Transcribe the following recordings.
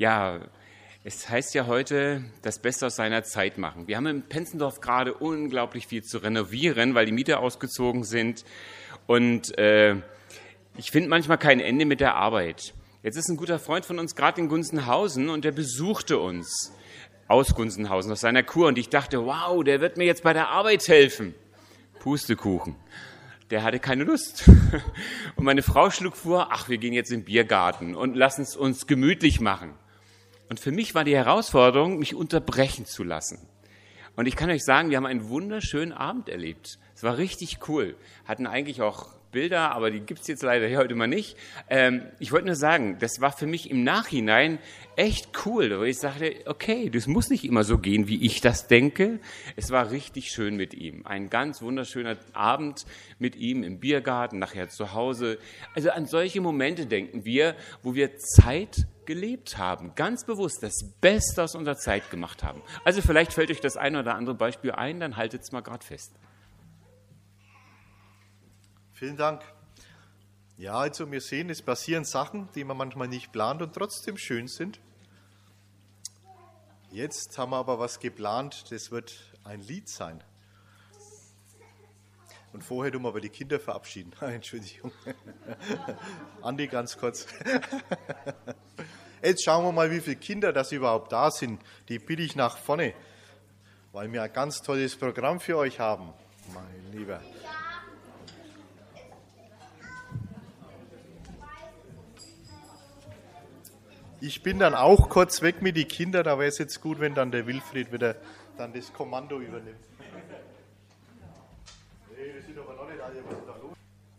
Ja, es heißt ja heute, das Beste aus seiner Zeit machen. Wir haben in Penzendorf gerade unglaublich viel zu renovieren, weil die Mieter ausgezogen sind. Und ich finde manchmal kein Ende mit der Arbeit. Jetzt ist ein guter Freund von uns gerade in Gunzenhausen und der besuchte uns aus Gunzenhausen, aus seiner Kur. Und ich dachte, wow, der wird mir jetzt bei der Arbeit helfen. Pustekuchen. Der hatte keine Lust. Und meine Frau schlug vor, ach, wir gehen jetzt in den Biergarten und lassen es uns gemütlich machen. Und für mich war die Herausforderung, mich unterbrechen zu lassen. Und ich kann euch sagen, wir haben einen wunderschönen Abend erlebt. Es war richtig cool. Hatten eigentlich auch Bilder, aber die gibt's jetzt leider hier heute mal nicht. Ich wollte nur sagen, das war für mich im Nachhinein echt cool, weil ich sagte, okay, das muss nicht immer so gehen, wie ich das denke. Es war richtig schön mit ihm. Ein ganz wunderschöner Abend mit ihm im Biergarten, nachher zu Hause. Also an solche Momente denken wir, wo wir Zeit gelebt haben, ganz bewusst das Beste aus unserer Zeit gemacht haben. Also vielleicht fällt euch das ein oder andere Beispiel ein, dann haltet es mal gerade fest. Vielen Dank. Ja, also wir sehen, es passieren Sachen, die man manchmal nicht plant und trotzdem schön sind. Jetzt haben wir aber was geplant, das wird ein Lied sein. Und vorher tun wir aber die Kinder verabschieden. Entschuldigung. Andi, ganz kurz. Jetzt schauen wir mal, wie viele Kinder das überhaupt da sind. Die bitte ich nach vorne, weil wir ein ganz tolles Programm für euch haben, mein Lieber. Ich bin dann auch kurz weg mit den Kindern, da wäre es jetzt gut, wenn dann der Wilfried wieder dann das Kommando übernimmt. Nee, wir sind aber noch nicht alle, was ist da los?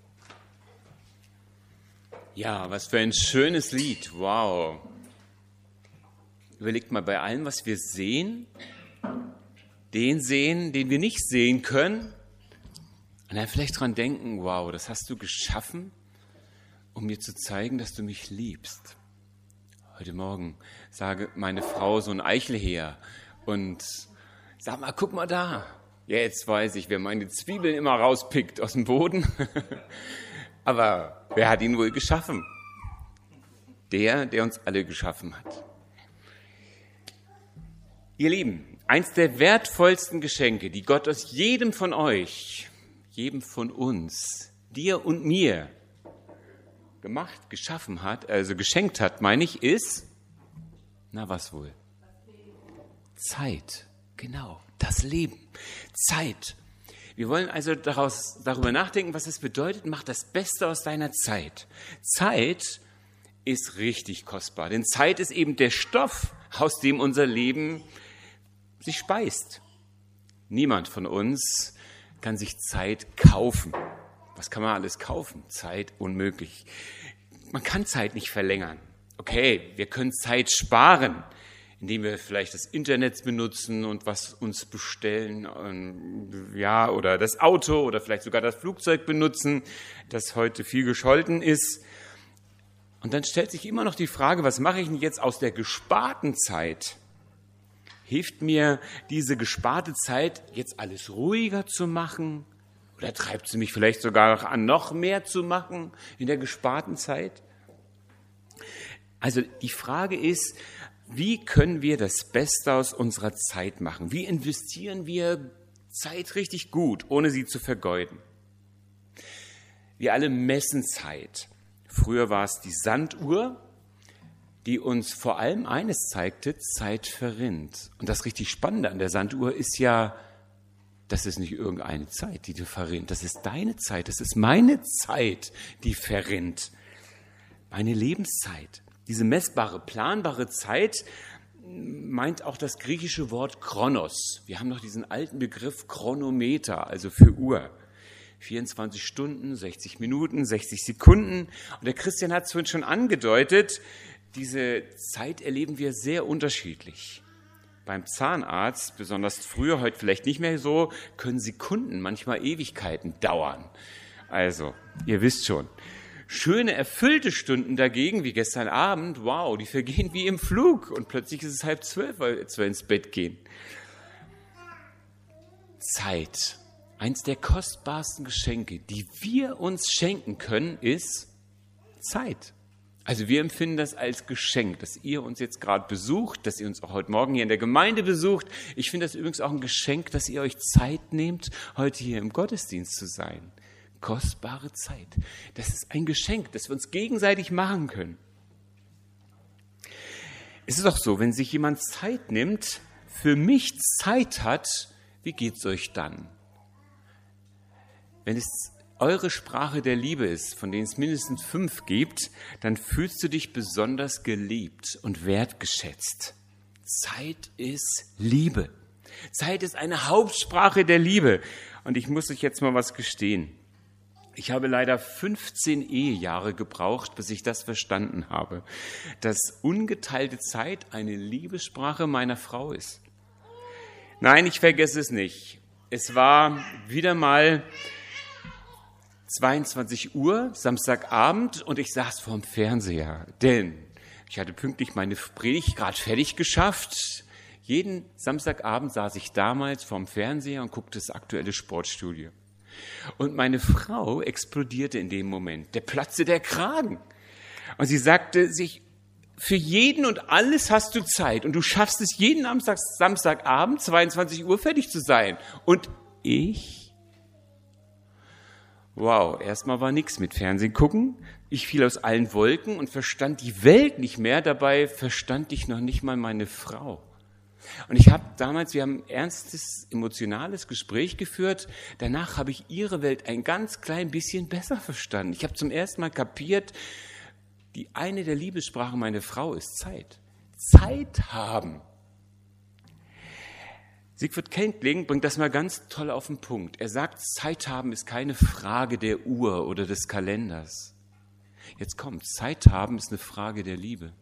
Ja, was für ein schönes Lied, wow. Überlegt mal, bei allem, was wir sehen, den wir nicht sehen können, und dann vielleicht dran denken, wow, das hast du geschaffen, um mir zu zeigen, dass du mich liebst. Heute Morgen sage meine Frau so ein Eichel her und sag mal, guck mal da. Ja, jetzt weiß ich, wer meine Zwiebeln immer rauspickt aus dem Boden. Aber wer hat ihn wohl geschaffen? Der uns alle geschaffen hat. Ihr Lieben, eins der wertvollsten Geschenke, die Gott aus jedem von euch, jedem von uns, dir und mir gemacht, geschaffen hat, also geschenkt hat, meine ich, ist, na was wohl? Zeit, genau, das Leben, Zeit. Wir wollen also darüber nachdenken, was es bedeutet, mach das Beste aus deiner Zeit. Zeit ist richtig kostbar, denn Zeit ist eben der Stoff, aus dem unser Leben sich speist. Niemand von uns kann sich Zeit kaufen. Was kann man alles kaufen? Zeit unmöglich. Man kann Zeit nicht verlängern. Okay, wir können Zeit sparen, indem wir vielleicht das Internet benutzen und was uns bestellen, ja, oder das Auto oder vielleicht sogar das Flugzeug benutzen, das heute viel gescholten ist. Und dann stellt sich immer noch die Frage, was mache ich denn jetzt aus der gesparten Zeit? Hilft mir diese gesparte Zeit, jetzt alles ruhiger zu machen? Oder treibt sie mich vielleicht sogar an, noch mehr zu machen in der gesparten Zeit? Also die Frage ist, wie können wir das Beste aus unserer Zeit machen? Wie investieren wir Zeit richtig gut, ohne sie zu vergeuden? Wir alle messen Zeit. Früher war es die Sanduhr, die uns vor allem eines zeigte, Zeit verrinnt. Und das richtig Spannende an der Sanduhr ist ja, das ist nicht irgendeine Zeit, die du verrinnt. Das ist deine Zeit, das ist meine Zeit, die verrinnt. Meine Lebenszeit. Diese messbare, planbare Zeit meint auch das griechische Wort Chronos. Wir haben noch diesen alten Begriff Chronometer, also für Uhr. 24 Stunden, 60 Minuten, 60 Sekunden. Und der Christian hat es vorhin schon angedeutet, diese Zeit erleben wir sehr unterschiedlich. Beim Zahnarzt, besonders früher, heute vielleicht nicht mehr so, können Sekunden, manchmal Ewigkeiten dauern. Also, ihr wisst schon. Schöne, erfüllte Stunden dagegen, wie gestern Abend, wow, die vergehen wie im Flug. Und plötzlich ist es 11:30, weil wir ins Bett gehen. Zeit. Eins der kostbarsten Geschenke, die wir uns schenken können, ist Zeit. Also wir empfinden das als Geschenk, dass ihr uns jetzt gerade besucht, dass ihr uns auch heute Morgen hier in der Gemeinde besucht. Ich finde das übrigens auch ein Geschenk, dass ihr euch Zeit nehmt, heute hier im Gottesdienst zu sein. Kostbare Zeit. Das ist ein Geschenk, das wir uns gegenseitig machen können. Es ist auch so, wenn sich jemand Zeit nimmt, für mich Zeit hat, wie geht's euch dann? Wenn es eure Sprache der Liebe ist, von denen es mindestens 5 gibt, dann fühlst du dich besonders geliebt und wertgeschätzt. Zeit ist Liebe. Zeit ist eine Hauptsprache der Liebe. Und ich muss euch jetzt mal was gestehen. Ich habe leider 15 Ehejahre gebraucht, bis ich das verstanden habe, dass ungeteilte Zeit eine Liebessprache meiner Frau ist. Nein, ich vergesse es nicht. Es war wieder mal 22 Uhr, Samstagabend, und ich saß vorm Fernseher, denn ich hatte pünktlich meine Predigt gerade fertig geschafft. Jeden Samstagabend saß ich damals vorm Fernseher und guckte das aktuelle Sportstudio. Und meine Frau explodierte in dem Moment, der platzte der Kragen. Und sie sagte sich, für jeden und alles hast du Zeit und du schaffst es jeden Samstagabend, 22 Uhr fertig zu sein. Und ich? Wow, erstmal war nichts mit Fernsehen gucken. Ich fiel aus allen Wolken und verstand die Welt nicht mehr. Dabei verstand ich noch nicht mal meine Frau. Und wir haben ein ernstes, emotionales Gespräch geführt. Danach habe ich ihre Welt ein ganz klein bisschen besser verstanden. Ich habe zum ersten Mal kapiert, eine der Liebessprachen meiner Frau ist Zeit. Zeit haben. Siegfried Kenkling bringt das mal ganz toll auf den Punkt. Er sagt, Zeit haben ist keine Frage der Uhr oder des Kalenders. Jetzt kommt, Zeit haben ist eine Frage der Liebe.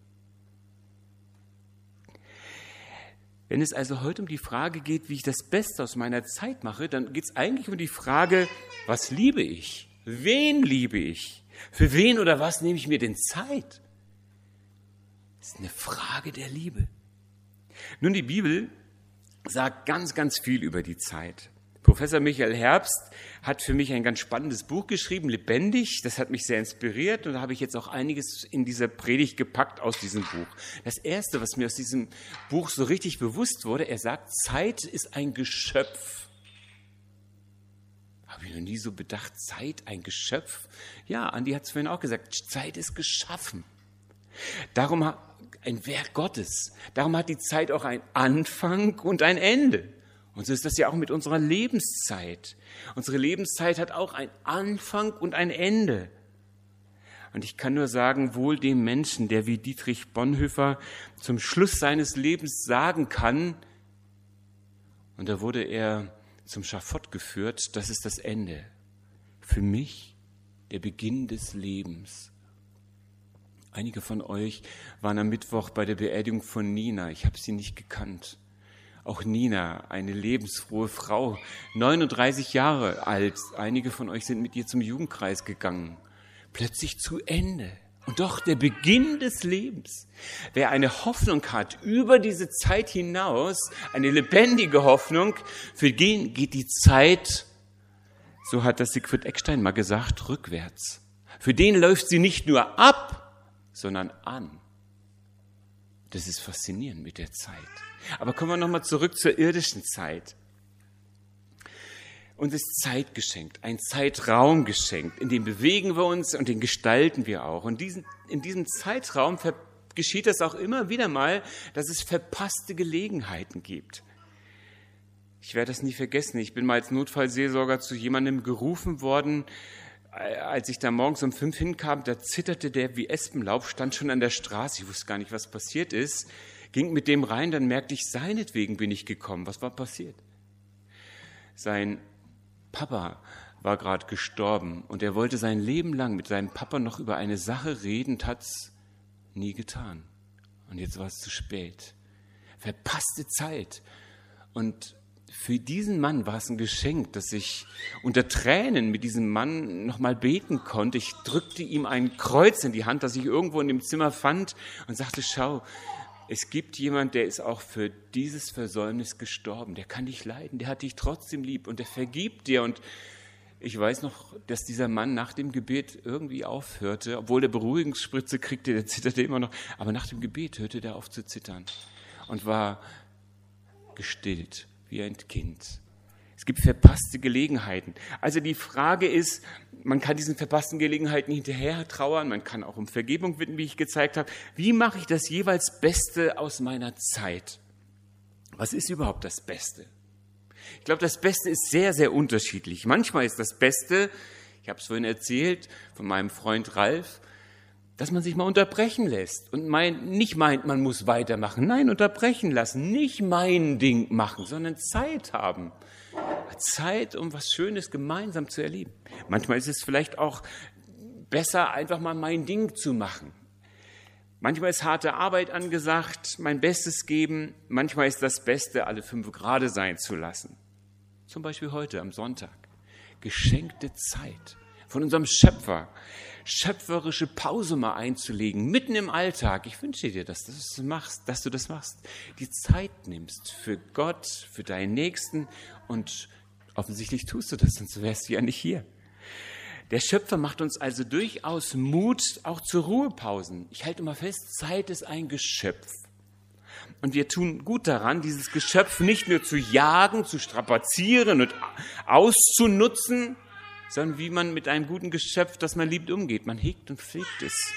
Wenn es also heute um die Frage geht, wie ich das Beste aus meiner Zeit mache, dann geht es eigentlich um die Frage, was liebe ich? Wen liebe ich? Für wen oder was nehme ich mir denn Zeit? Das ist eine Frage der Liebe. Nun, die Bibel sagt ganz, ganz viel über die Zeit. Professor Michael Herbst hat für mich ein ganz spannendes Buch geschrieben, Lebendig. Das hat mich sehr inspiriert und da habe ich jetzt auch einiges in dieser Predigt gepackt aus diesem Buch. Das Erste, was mir aus diesem Buch so richtig bewusst wurde, er sagt, Zeit ist ein Geschöpf. Habe ich noch nie so bedacht, Zeit, ein Geschöpf? Ja, Andi hat es vorhin auch gesagt, Zeit ist geschaffen. Darum ein Werk Gottes. Darum hat die Zeit auch einen Anfang und ein Ende. Und so ist das ja auch mit unserer Lebenszeit. Unsere Lebenszeit hat auch einen Anfang und ein Ende. Und ich kann nur sagen, wohl dem Menschen, der wie Dietrich Bonhoeffer zum Schluss seines Lebens sagen kann, und da wurde er zum Schafott geführt, das ist das Ende. Für mich der Beginn des Lebens. Einige von euch waren am Mittwoch bei der Beerdigung von Nina. Ich habe sie nicht gekannt. Auch Nina, eine lebensfrohe Frau, 39 Jahre alt. Einige von euch sind mit ihr zum Jugendkreis gegangen. Plötzlich zu Ende. Und doch der Beginn des Lebens. Wer eine Hoffnung hat über diese Zeit hinaus, eine lebendige Hoffnung, für den geht die Zeit, so hat das Siegfried Eckstein mal gesagt, rückwärts. Für den läuft sie nicht nur ab, sondern an. Das ist faszinierend mit der Zeit. Aber kommen wir nochmal zurück zur irdischen Zeit. Uns ist Zeit geschenkt, ein Zeitraum geschenkt, in dem bewegen wir uns und den gestalten wir auch. Und in diesem Zeitraum geschieht das auch immer wieder mal, dass es verpasste Gelegenheiten gibt. Ich werde das nie vergessen. Ich bin mal als Notfallseelsorger zu jemandem gerufen worden. Als ich da morgens um 5 hinkam, da zitterte der wie Espenlaub, stand schon an der Straße. Ich wusste gar nicht, was passiert ist. Ging mit dem rein, dann merkte ich, seinetwegen bin ich gekommen. Was war passiert? Sein Papa war gerade gestorben und er wollte sein Leben lang mit seinem Papa noch über eine Sache reden und hat es nie getan. Und jetzt war es zu spät. Verpasste Zeit. Und für diesen Mann war es ein Geschenk, dass ich unter Tränen mit diesem Mann nochmal beten konnte. Ich drückte ihm ein Kreuz in die Hand, das ich irgendwo in dem Zimmer fand und sagte, schau, es gibt jemand, der ist auch für dieses Versäumnis gestorben. Der kann dich leiden, der hat dich trotzdem lieb und der vergibt dir. Und Ich weiß noch, dass dieser Mann nach dem Gebet irgendwie aufhörte, obwohl der Beruhigungsspritze kriegte, der zitterte immer noch, aber nach dem Gebet hörte der auf zu zittern und war gestillt wie ein Kind. Es gibt verpasste Gelegenheiten. Also die Frage ist, man kann diesen verpassten Gelegenheiten hinterher trauern, man kann auch um Vergebung bitten, wie ich gezeigt habe. Wie mache ich das jeweils Beste aus meiner Zeit? Was ist überhaupt das Beste? Ich glaube, das Beste ist sehr, sehr unterschiedlich. Manchmal ist das Beste, ich habe es vorhin erzählt, von meinem Freund Ralf, dass man sich mal unterbrechen lässt und nicht meint, man muss weitermachen. Nein, unterbrechen lassen, nicht mein Ding machen, sondern Zeit haben. Zeit, um was Schönes gemeinsam zu erleben. Manchmal ist es vielleicht auch besser, einfach mal mein Ding zu machen. Manchmal ist harte Arbeit angesagt, mein Bestes geben. Manchmal ist das Beste, alle 5 Grade sein zu lassen. Zum Beispiel heute am Sonntag. Geschenkte Zeit von unserem Schöpfer. Schöpferische Pause mal einzulegen, mitten im Alltag. Ich wünsche dir, dass du das machst. Die Zeit nimmst für Gott, für deinen Nächsten und offensichtlich tust du das, sonst wärst du ja nicht hier. Der Schöpfer macht uns also durchaus Mut, auch zu Ruhepausen. Ich halte mal fest, Zeit ist ein Geschöpf. Und wir tun gut daran, dieses Geschöpf nicht nur zu jagen, zu strapazieren und auszunutzen, sondern wie man mit einem guten Geschöpf, das man liebt, umgeht. Man hegt und pflegt es.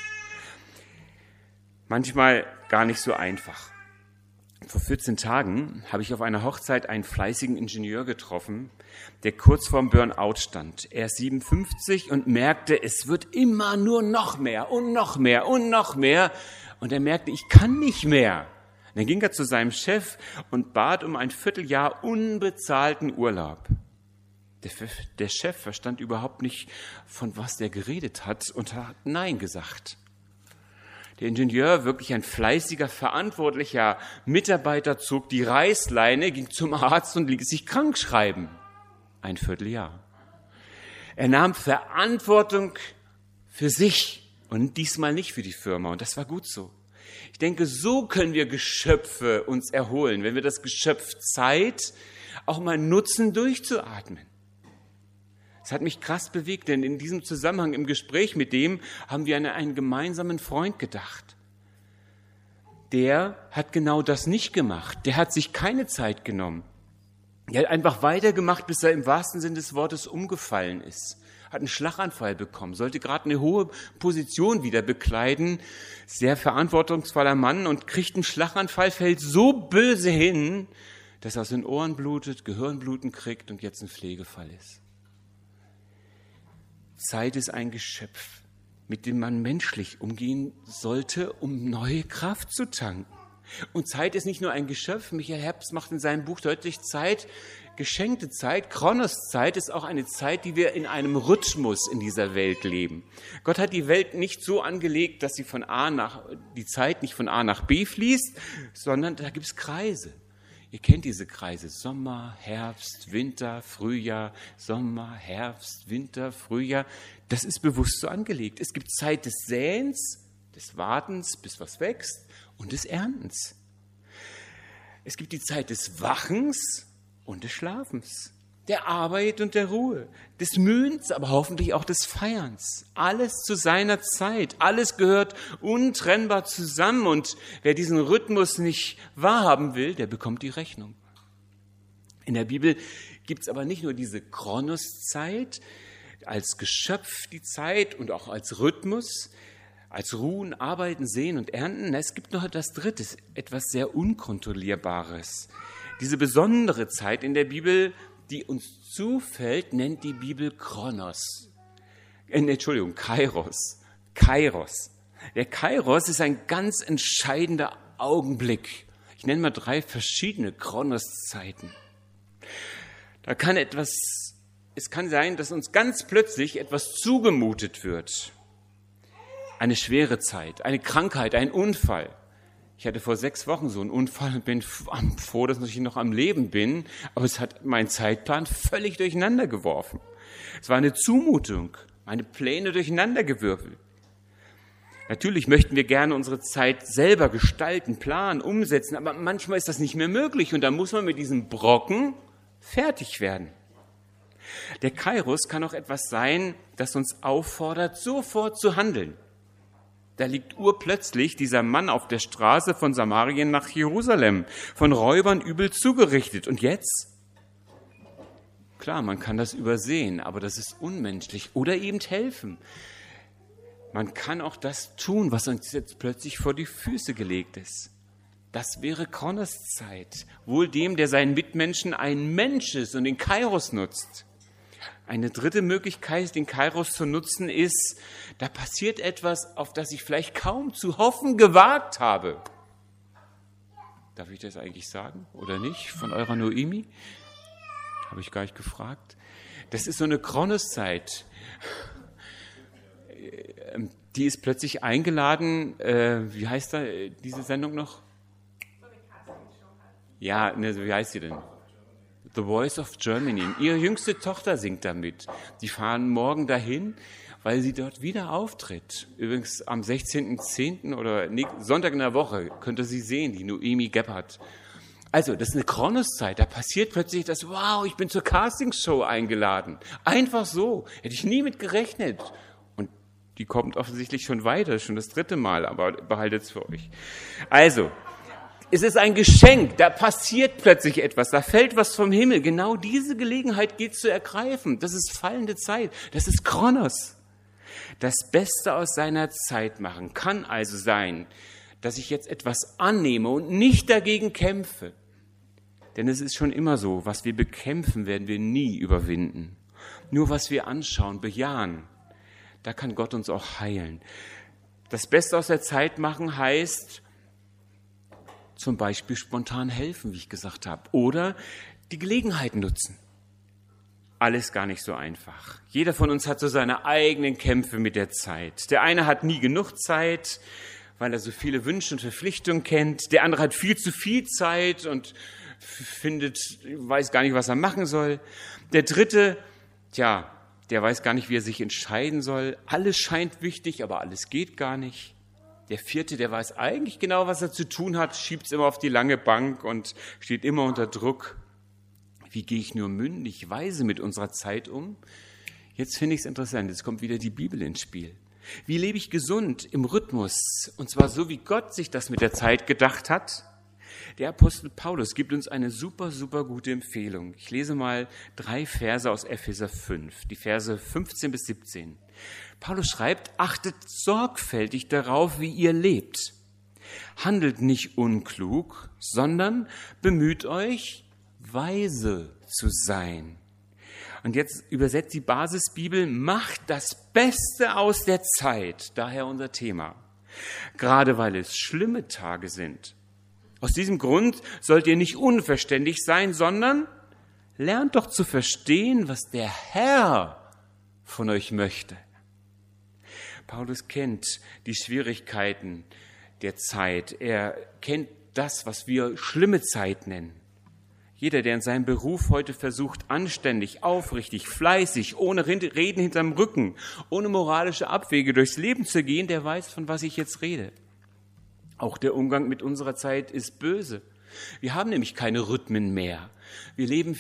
Manchmal gar nicht so einfach. Vor 14 Tagen habe ich auf einer Hochzeit einen fleißigen Ingenieur getroffen, der kurz vorm Burnout stand. Er ist 57 und merkte, es wird immer nur noch mehr und noch mehr und noch mehr. Und er merkte, ich kann nicht mehr. Und dann ging er zu seinem Chef und bat um ein Vierteljahr unbezahlten Urlaub. Der Chef verstand überhaupt nicht, von was der geredet hat und hat Nein gesagt. Der Ingenieur, wirklich ein fleißiger, verantwortlicher Mitarbeiter, zog die Reißleine, ging zum Arzt und ließ sich krank schreiben. Ein Vierteljahr. Er nahm Verantwortung für sich und diesmal nicht für die Firma. Und das war gut so. Ich denke, so können wir Geschöpfe uns erholen, wenn wir das Geschöpf Zeit auch mal nutzen, durchzuatmen. Es hat mich krass bewegt, denn in diesem Zusammenhang im Gespräch mit dem haben wir an einen gemeinsamen Freund gedacht. Der hat genau das nicht gemacht. Der hat sich keine Zeit genommen. Er hat einfach weitergemacht, bis er im wahrsten Sinne des Wortes umgefallen ist. Hat einen Schlaganfall bekommen, sollte gerade eine hohe Position wieder bekleiden. Sehr verantwortungsvoller Mann und kriegt einen Schlaganfall, fällt so böse hin, dass er aus den Ohren blutet, Gehirnbluten kriegt und jetzt ein Pflegefall ist. Zeit ist ein Geschöpf, mit dem man menschlich umgehen sollte, um neue Kraft zu tanken. Und Zeit ist nicht nur ein Geschöpf. Michael Herbst macht in seinem Buch deutlich, Zeit, geschenkte Zeit, Chronoszeit ist auch eine Zeit, die wir in einem Rhythmus in dieser Welt leben. Gott hat die Welt nicht so angelegt, dass die Zeit nicht von A nach B fließt, sondern da gibt es Kreise. Ihr kennt diese Kreise, Sommer, Herbst, Winter, Frühjahr, Sommer, Herbst, Winter, Frühjahr. Das ist bewusst so angelegt. Es gibt Zeit des Säens, des Wartens, bis was wächst und des Erntens. Es gibt die Zeit des Wachens und des Schlafens, der Arbeit und der Ruhe, des Mühens, aber hoffentlich auch des Feierns. Alles zu seiner Zeit, alles gehört untrennbar zusammen und wer diesen Rhythmus nicht wahrhaben will, der bekommt die Rechnung. In der Bibel gibt es aber nicht nur diese Chronoszeit als Geschöpf, die Zeit und auch als Rhythmus, als Ruhen, Arbeiten, Sehen und Ernten. Es gibt noch etwas Drittes, etwas sehr Unkontrollierbares. Diese besondere Zeit in der Bibel, die uns zufällt, nennt die Bibel Kairos. Kairos. Der Kairos ist ein ganz entscheidender Augenblick. Ich nenne mal 3 verschiedene Chronoszeiten. Es kann sein, dass uns ganz plötzlich etwas zugemutet wird. Eine schwere Zeit, eine Krankheit, ein Unfall. Ich hatte vor 6 Wochen so einen Unfall und bin froh, dass ich noch am Leben bin, aber es hat meinen Zeitplan völlig durcheinander geworfen. Es war eine Zumutung, meine Pläne durcheinandergewirbelt. Natürlich möchten wir gerne unsere Zeit selber gestalten, planen, umsetzen, aber manchmal ist das nicht mehr möglich und dann muss man mit diesem Brocken fertig werden. Der Kairos kann auch etwas sein, das uns auffordert, sofort zu handeln. Da liegt urplötzlich dieser Mann auf der Straße von Samarien nach Jerusalem, von Räubern übel zugerichtet. Und jetzt? Klar, man kann das übersehen, aber das ist unmenschlich. Oder eben helfen. Man kann auch das tun, was uns jetzt plötzlich vor die Füße gelegt ist. Das wäre Kronoszeit. Wohl dem, der seinen Mitmenschen ein Mensch ist und den Kairos nutzt. Eine dritte Möglichkeit, den Kairos zu nutzen, ist, da passiert etwas, auf das ich vielleicht kaum zu hoffen gewagt habe. Darf ich das eigentlich sagen oder nicht? Von eurer Noemi? Habe ich gar nicht gefragt. Das ist so eine Kronoszeit. Die ist plötzlich eingeladen. Wie heißt da diese Sendung noch? Ja, wie heißt sie denn? The Voice of Germany. Ihre jüngste Tochter singt damit. Die fahren morgen dahin, weil sie dort wieder auftritt. Übrigens am 16.10. oder Sonntag in der Woche könnt ihr sie sehen, die Noemi Gebhardt. Also, das ist eine Kronoszeit. Da passiert plötzlich das, wow, ich bin zur Castingshow eingeladen. Einfach so. Hätte ich nie mit gerechnet. Und die kommt offensichtlich schon weiter, schon das 3. Mal, aber behaltet es für euch. Also, es ist ein Geschenk, da passiert plötzlich etwas, da fällt was vom Himmel. Genau diese Gelegenheit gilt zu ergreifen. Das ist fallende Zeit, das ist Kronos. Das Beste aus seiner Zeit machen kann also sein, dass ich jetzt etwas annehme und nicht dagegen kämpfe. Denn es ist schon immer so, was wir bekämpfen, werden wir nie überwinden. Nur was wir anschauen, bejahen, da kann Gott uns auch heilen. Das Beste aus der Zeit machen heißt zum Beispiel spontan helfen, wie ich gesagt habe, oder die Gelegenheit nutzen. Alles gar nicht so einfach. Jeder von uns hat so seine eigenen Kämpfe mit der Zeit. Der eine hat nie genug Zeit, weil er so viele Wünsche und Verpflichtungen kennt. Der andere hat viel zu viel Zeit und weiß gar nicht, was er machen soll. Der dritte, der weiß gar nicht, wie er sich entscheiden soll. Alles scheint wichtig, aber alles geht gar nicht. Der vierte, der weiß eigentlich genau, was er zu tun hat, schiebt es immer auf die lange Bank und steht immer unter Druck. Wie gehe ich nur mündig, weise mit unserer Zeit um? Jetzt finde ich es interessant, jetzt kommt wieder die Bibel ins Spiel. Wie lebe ich gesund im Rhythmus? Und zwar so, wie Gott sich das mit der Zeit gedacht hat. Der Apostel Paulus gibt uns eine super, super gute Empfehlung. Ich lese mal 3 Verse aus Epheser 5, die Verse 15 bis 17. Paulus schreibt, achtet sorgfältig darauf, wie ihr lebt. Handelt nicht unklug, sondern bemüht euch, weise zu sein. Und jetzt übersetzt die Basisbibel, macht das Beste aus der Zeit, daher unser Thema. Gerade weil es schlimme Tage sind. Aus diesem Grund sollt ihr nicht unverständig sein, sondern lernt doch zu verstehen, was der Herr von euch möchte. Paulus kennt die Schwierigkeiten der Zeit. Er kennt das, was wir schlimme Zeit nennen. Jeder, der in seinem Beruf heute versucht, anständig, aufrichtig, fleißig, ohne Reden hinterm Rücken, ohne moralische Abwege durchs Leben zu gehen, der weiß, von was ich jetzt rede. Auch der Umgang mit unserer Zeit ist böse. Wir haben nämlich keine Rhythmen mehr. Wir leben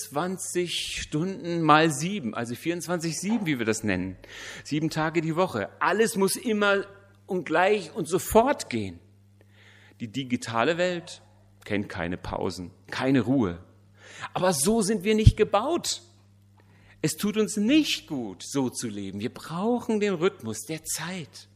24 Stunden mal 7, also 24/7, wie wir das nennen. 7 Tage die Woche. Alles muss immer und gleich und sofort gehen. Die digitale Welt kennt keine Pausen, keine Ruhe. Aber so sind wir nicht gebaut. Es tut uns nicht gut, so zu leben. Wir brauchen den Rhythmus der Zeit.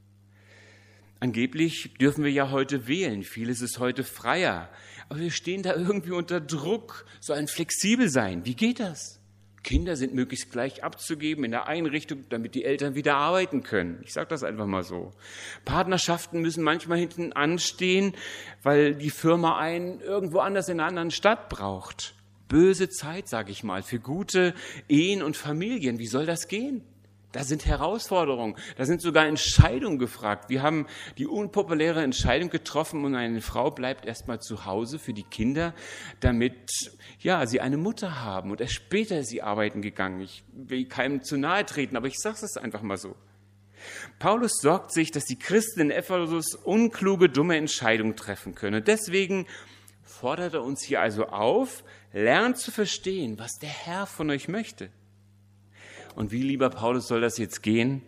Angeblich dürfen wir ja heute wählen. Vieles ist heute freier. Aber wir stehen da irgendwie unter Druck. So ein Flexibelsein. Wie geht das? Kinder sind möglichst gleich abzugeben in der Einrichtung, damit die Eltern wieder arbeiten können. Ich sage das einfach mal so. Partnerschaften müssen manchmal hinten anstehen, weil die Firma einen irgendwo anders in einer anderen Stadt braucht. Böse Zeit, sage ich mal, für gute Ehen und Familien. Wie soll das gehen? Da sind Herausforderungen, da sind sogar Entscheidungen gefragt. Wir haben die unpopuläre Entscheidung getroffen und eine Frau bleibt erstmal zu Hause für die Kinder, damit sie eine Mutter haben. Und erst später ist sie arbeiten gegangen. Ich will keinem zu nahe treten, aber ich sage es einfach mal so. Paulus sorgt sich, dass die Christen in Ephesus unkluge, dumme Entscheidungen treffen können. Und deswegen fordert er uns hier also auf, lernt zu verstehen, was der Herr von euch möchte. Und wie, lieber Paulus, soll das jetzt gehen?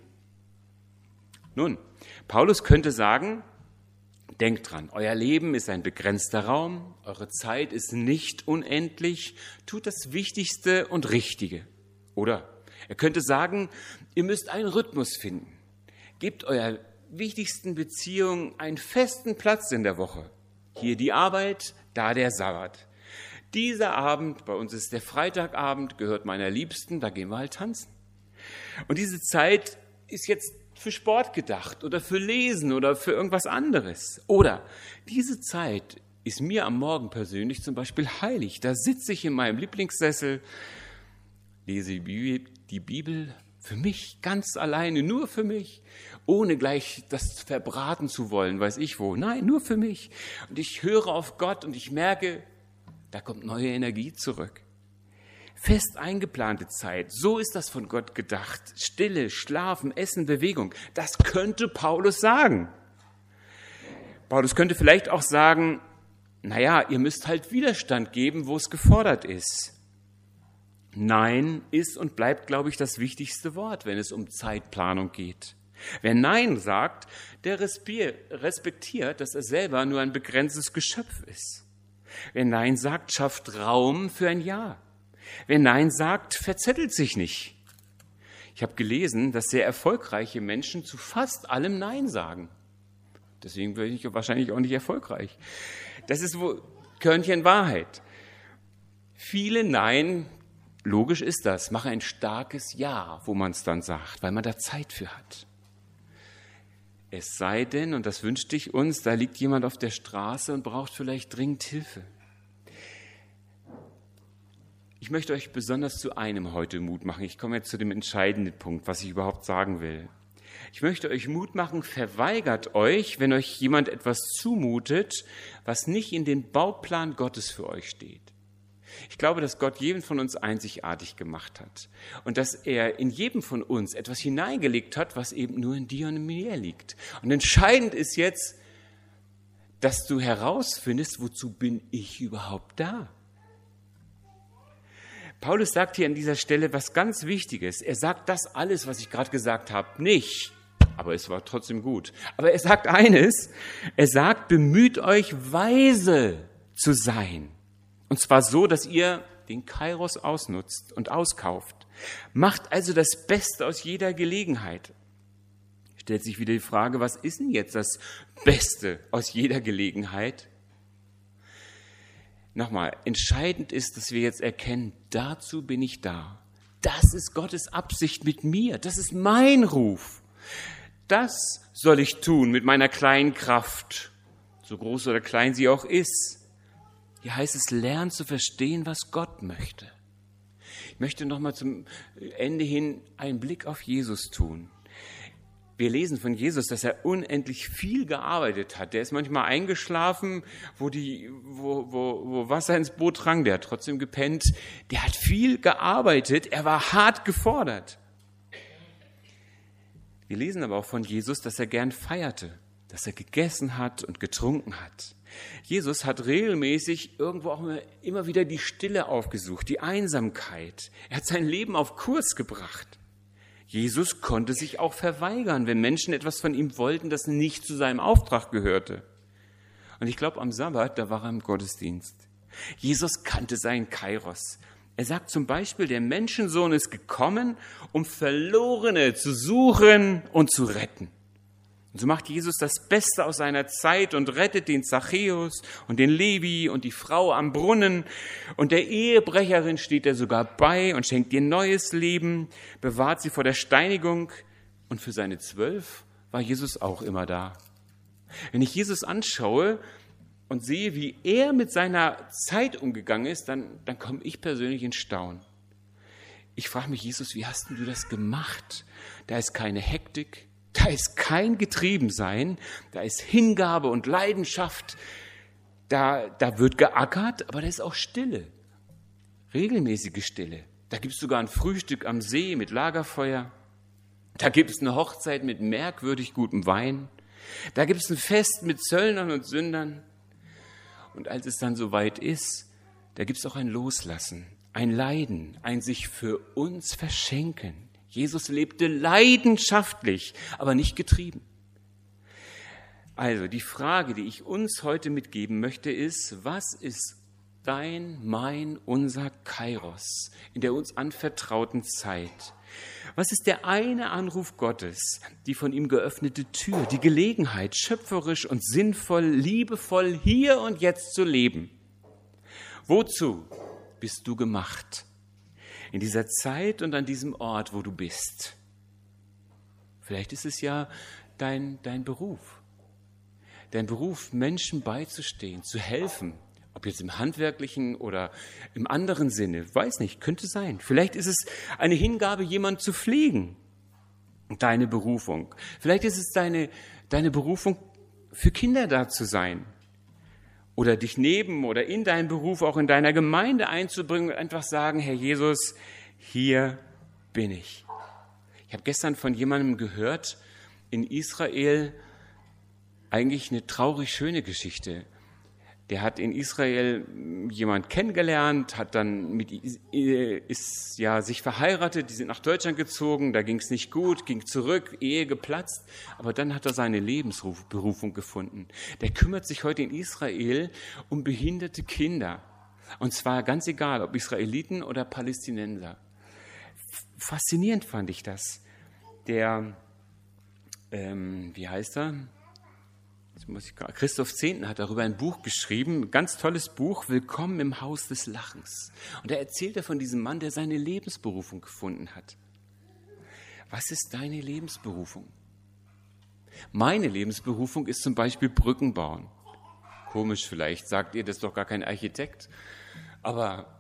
Nun, Paulus könnte sagen, denkt dran, euer Leben ist ein begrenzter Raum, eure Zeit ist nicht unendlich, tut das Wichtigste und Richtige. Oder er könnte sagen, ihr müsst einen Rhythmus finden. Gebt eurer wichtigsten Beziehung einen festen Platz in der Woche. Hier die Arbeit, da der Sabbat. Dieser Abend, bei uns ist der Freitagabend, gehört meiner Liebsten, da gehen wir halt tanzen. Und diese Zeit ist jetzt für Sport gedacht oder für Lesen oder für irgendwas anderes. Oder diese Zeit ist mir am Morgen persönlich zum Beispiel heilig. Da sitze ich in meinem Lieblingssessel, lese die Bibel für mich, ganz alleine, nur für mich, ohne gleich das verbraten zu wollen, weiß ich wo. Nein, nur für mich. Und ich höre auf Gott und ich merke, da kommt neue Energie zurück. Fest eingeplante Zeit, so ist das von Gott gedacht. Stille, Schlafen, Essen, Bewegung. Das könnte Paulus sagen. Paulus könnte vielleicht auch sagen, naja, ihr müsst halt Widerstand geben, wo es gefordert ist. Nein ist und bleibt, glaube ich, das wichtigste Wort, wenn es um Zeitplanung geht. Wer Nein sagt, der respektiert, dass er selber nur ein begrenztes Geschöpf ist. Wer Nein sagt, schafft Raum für ein Ja. Wer Nein sagt, verzettelt sich nicht. Ich habe gelesen, dass sehr erfolgreiche Menschen zu fast allem Nein sagen. Deswegen bin ich wahrscheinlich auch nicht erfolgreich. Das ist wohl Körnchen Wahrheit. Viele Nein, logisch ist das, machen ein starkes Ja, wo man es dann sagt, weil man da Zeit für hat. Es sei denn, und das wünschte ich uns, da liegt jemand auf der Straße und braucht vielleicht dringend Hilfe. Ich möchte euch besonders zu einem heute Mut machen. Ich komme jetzt zu dem entscheidenden Punkt, was ich überhaupt sagen will. Ich möchte euch Mut machen, verweigert euch, wenn euch jemand etwas zumutet, was nicht in den Bauplan Gottes für euch steht. Ich glaube, dass Gott jeden von uns einzigartig gemacht hat und dass er in jedem von uns etwas hineingelegt hat, was eben nur in dir und in mir liegt. Und entscheidend ist jetzt, dass du herausfindest, wozu bin ich überhaupt da? Paulus sagt hier an dieser Stelle was ganz Wichtiges. Er sagt das alles, was ich gerade gesagt habe, nicht, aber es war trotzdem gut. Aber er sagt eines, er sagt, bemüht euch weise zu sein. Und zwar so, dass ihr den Kairos ausnutzt und auskauft. Macht also das Beste aus jeder Gelegenheit. Stellt sich wieder die Frage, was ist denn jetzt das Beste aus jeder Gelegenheit? Nochmal, entscheidend ist, dass wir jetzt erkennen, dazu bin ich da. Das ist Gottes Absicht mit mir. Das ist mein Ruf. Das soll ich tun mit meiner kleinen Kraft, so groß oder klein sie auch ist. Hier heißt es, lernen zu verstehen, was Gott möchte. Ich möchte nochmal zum Ende hin einen Blick auf Jesus tun. Wir lesen von Jesus, dass er unendlich viel gearbeitet hat. Der ist manchmal eingeschlafen, wo Wasser ins Boot drang. Der hat trotzdem gepennt. Der hat viel gearbeitet. Er war hart gefordert. Wir lesen aber auch von Jesus, dass er gern feierte, dass er gegessen hat und getrunken hat. Jesus hat regelmäßig irgendwo auch immer wieder die Stille aufgesucht, die Einsamkeit. Er hat sein Leben auf Kurs gebracht. Jesus konnte sich auch verweigern, wenn Menschen etwas von ihm wollten, das nicht zu seinem Auftrag gehörte. Und ich glaube, am Sabbat, da war er im Gottesdienst. Jesus kannte seinen Kairos. Er sagt zum Beispiel, der Menschensohn ist gekommen, um Verlorene zu suchen und zu retten. Und so macht Jesus das Beste aus seiner Zeit und rettet den Zachäus und den Levi und die Frau am Brunnen. Und der Ehebrecherin steht er sogar bei und schenkt ihr neues Leben, bewahrt sie vor der Steinigung. Und für seine 12 war Jesus auch immer da. Wenn ich Jesus anschaue und sehe, wie er mit seiner Zeit umgegangen ist, dann komme ich persönlich in Staunen. Ich frage mich, Jesus, wie hast denn du das gemacht? Da ist keine Hektik. Da ist kein Getriebensein, da ist Hingabe und Leidenschaft, da wird geackert, aber da ist auch Stille, regelmäßige Stille. Da gibt es sogar ein Frühstück am See mit Lagerfeuer, da gibt es eine Hochzeit mit merkwürdig gutem Wein, da gibt es ein Fest mit Zöllnern und Sündern. Und als es dann soweit ist, da gibt es auch ein Loslassen, ein Leiden, ein sich für uns verschenken. Jesus lebte leidenschaftlich, aber nicht getrieben. Also die Frage, die ich uns heute mitgeben möchte, ist, was ist dein, mein, unser Kairos in der uns anvertrauten Zeit? Was ist der eine Anruf Gottes, die von ihm geöffnete Tür, die Gelegenheit, schöpferisch und sinnvoll, liebevoll hier und jetzt zu leben? Wozu bist du gemacht? In dieser Zeit und an diesem Ort, wo du bist. Vielleicht ist es ja dein Beruf. Dein Beruf, Menschen beizustehen, zu helfen. Ob jetzt im handwerklichen oder im anderen Sinne, weiß nicht, könnte sein. Vielleicht ist es eine Hingabe, jemanden zu pflegen. Deine Berufung. Vielleicht ist es deine Berufung, für Kinder da zu sein. Oder dich neben oder in deinem Beruf auch in deiner Gemeinde einzubringen und einfach sagen, Herr Jesus, hier bin ich. Ich habe gestern von jemandem gehört, in Israel, eigentlich eine traurig schöne Geschichte. Der hat in Israel jemand kennengelernt, hat dann sich verheiratet, die sind nach Deutschland gezogen, da ging es nicht gut, ging zurück, Ehe geplatzt, aber dann hat er seine Lebensberufung gefunden. Der kümmert sich heute in Israel um behinderte Kinder. Und zwar ganz egal, ob Israeliten oder Palästinenser. Faszinierend fand ich das. Der, wie heißt er? Christoph Zehntner hat darüber ein Buch geschrieben, ein ganz tolles Buch, Willkommen im Haus des Lachens. Und da erzählt er von diesem Mann, der seine Lebensberufung gefunden hat. Was ist deine Lebensberufung? Meine Lebensberufung ist zum Beispiel Brücken bauen. Komisch vielleicht, sagt ihr, das ist doch gar kein Architekt. Aber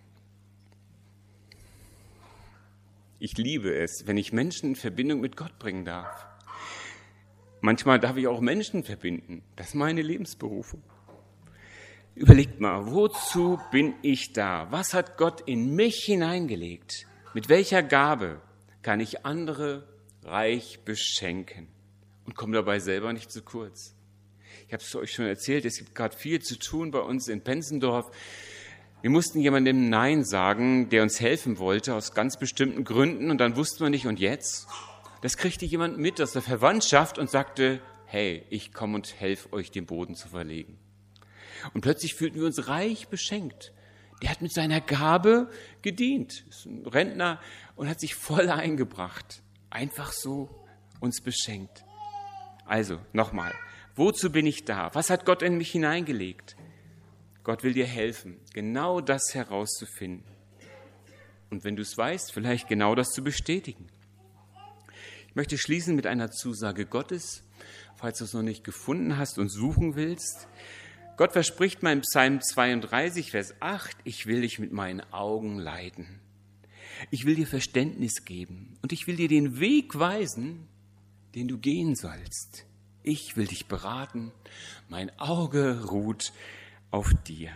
ich liebe es, wenn ich Menschen in Verbindung mit Gott bringen darf. Manchmal darf ich auch Menschen verbinden. Das ist meine Lebensberufung. Überlegt mal, wozu bin ich da? Was hat Gott in mich hineingelegt? Mit welcher Gabe kann ich andere reich beschenken? Und komme dabei selber nicht zu kurz. Ich habe es euch schon erzählt, es gibt gerade viel zu tun bei uns in Penzendorf. Wir mussten jemandem Nein sagen, der uns helfen wollte, aus ganz bestimmten Gründen. Und dann wussten wir nicht, und jetzt? Das kriegte jemand mit aus der Verwandtschaft und sagte, hey, ich komme und helfe euch, den Boden zu verlegen. Und plötzlich fühlten wir uns reich beschenkt. Der hat mit seiner Gabe gedient, ist ein Rentner und hat sich voll eingebracht. Einfach so uns beschenkt. Also, nochmal, wozu bin ich da? Was hat Gott in mich hineingelegt? Gott will dir helfen, genau das herauszufinden. Und wenn du es weißt, vielleicht genau das zu bestätigen. Ich möchte schließen mit einer Zusage Gottes, falls du es noch nicht gefunden hast und suchen willst. Gott verspricht mal im Psalm 32, Vers 8, ich will dich mit meinen Augen leiten. Ich will dir Verständnis geben und ich will dir den Weg weisen, den du gehen sollst. Ich will dich beraten, mein Auge ruht auf dir.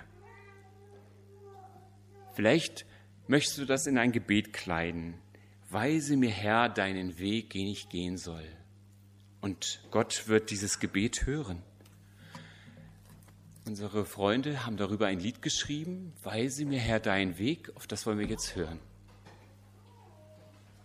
Vielleicht möchtest du das in ein Gebet kleiden. Weise mir, Herr, deinen Weg, den ich gehen soll. Und Gott wird dieses Gebet hören. Unsere Freunde haben darüber ein Lied geschrieben. Weise mir, Herr, deinen Weg. Auf das wollen wir jetzt hören.